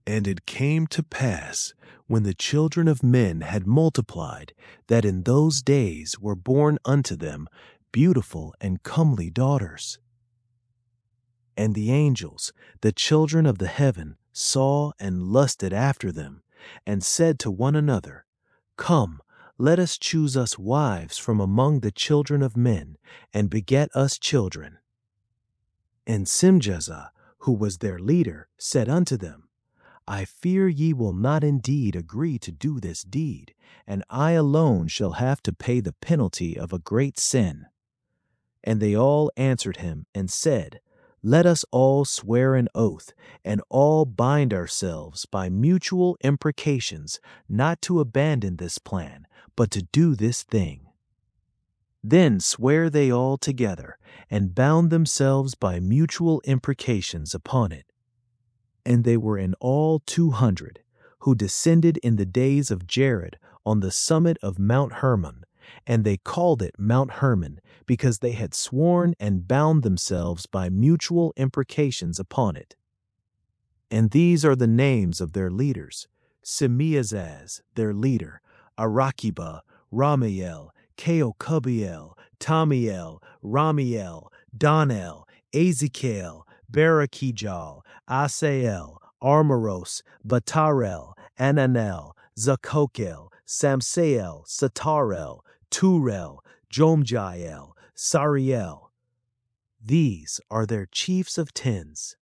And it came to pass, when the children of men had multiplied, that in those days were born unto them beautiful and comely daughters. And the angels, the children of the heaven, saw and lusted after them, and said to one another, Come, let us choose us wives from among the children of men, and beget us children. And Simjaza, who was their leader, said unto them, I fear ye will not indeed agree to do this deed, and I alone shall have to pay the penalty of a great sin. And they all answered him and said, Let us all swear an oath, and all bind ourselves by mutual imprecations, not to abandon this plan, but to do this thing. Then sware they all together, and bound themselves by mutual imprecations upon it. And they were in all 200, who descended in the days of Jared on the summit of Mount Hermon, and they called it Mount Hermon, because they had sworn and bound themselves by mutual imprecations upon it. And these are the names of their leaders: Simeazaz, their leader, Arakiba, Ramiel, Keokubiel, Tamiel, Ramiel, Donel, Ezekiel, Barakijal, Asael, Armoros, Batarel, Ananel, Zakokel, Samsael, Satarel, Turel, Jomjael, Sariel. These are their chiefs of tens.